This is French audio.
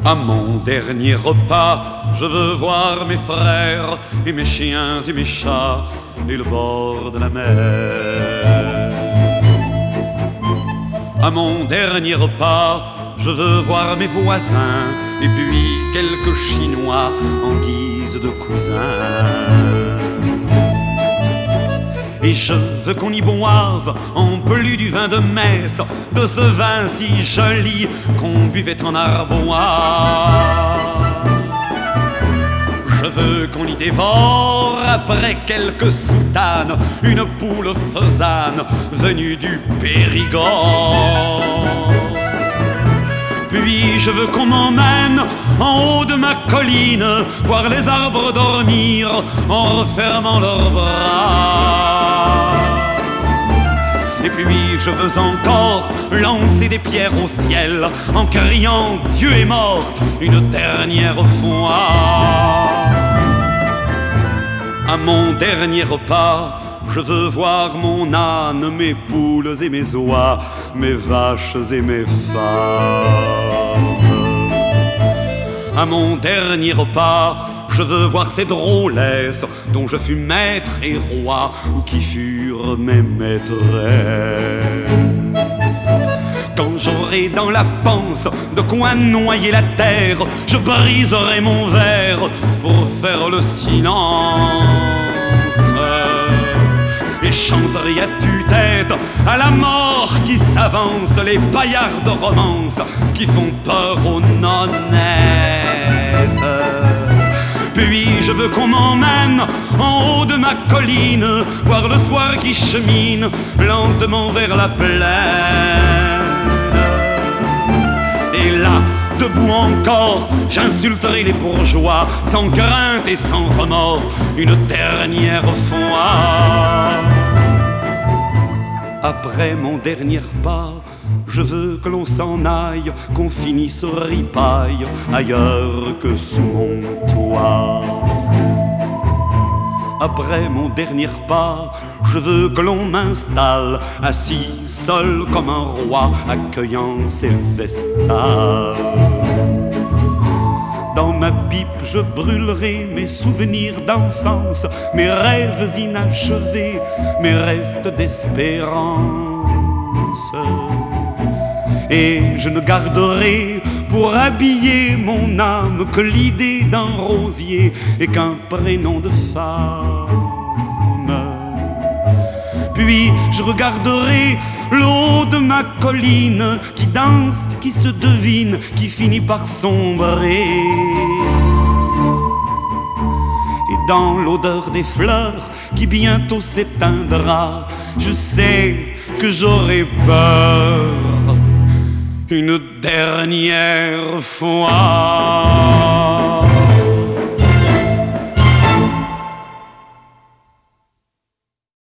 À mon dernier repas, je veux voir mes frères et mes chiens et mes chats et le bord de la mer. À mon dernier repas, je veux voir mes voisins et puis quelques Chinois en guise de cousins. Et je veux qu'on y boive en plus du vin de messe, de ce vin si joli qu'on buvait en Arbois. Je veux qu'on y dévore après quelques soutanes une poule faisane venue du Périgord. Puis je veux qu'on m'emmène en haut de ma colline voir les arbres dormir en refermant leurs bras. Et puis je veux encore lancer des pierres au ciel en criant Dieu est mort une dernière fois. À mon dernier repas, je veux voir mon âne, mes poules et mes oies, mes vaches et mes femmes. À mon dernier repas, je veux voir ces drôlesses dont je fus maître et roi ou qui furent mes maîtresses. Quand j'aurai dans la panse de quoi noyer la terre, je briserai mon verre pour faire le silence et chanterai à tue-tête à la mort qui s'avance les paillards de romance qui font peur aux nonnettes. Puis je veux qu'on m'emmène en haut de ma colline voir le soir qui chemine lentement vers la plaine. Et là, debout encore, j'insulterai les bourgeois sans crainte et sans remords une dernière fois. Après mon dernier pas, je veux que l'on s'en aille, qu'on finisse ripaille ailleurs que sous mon toit. Après mon dernier pas, je veux que l'on m'installe, assis seul comme un roi, accueillant ses vestales. Dans ma pipe, je brûlerai mes souvenirs d'enfance, mes rêves inachevés, mes restes d'espérance. Et je ne garderai pour habiller mon âme que l'idée d'un rosier et qu'un prénom de femme. Puis je regarderai le haut de ma colline qui danse, qui se devine, qui finit par sombrer. Et dans l'odeur des fleurs qui bientôt s'éteindra, je sais que j'aurai peur une dernière fois.